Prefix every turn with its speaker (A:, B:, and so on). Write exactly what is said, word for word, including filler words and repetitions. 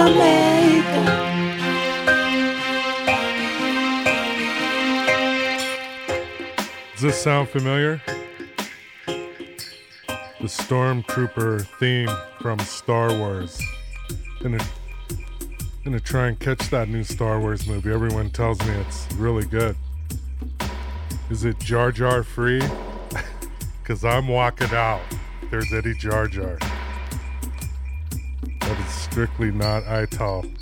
A: Jamaica.
B: Does this sound familiar? The Stormtrooper theme from Star Wars. Gonna, gonna try and catch that new Star Wars movie. Everyone tells me it's really good. Is it Jar Jar free? Because I'm walking out. If there's any Jar Jar. That is strictly not I T A L.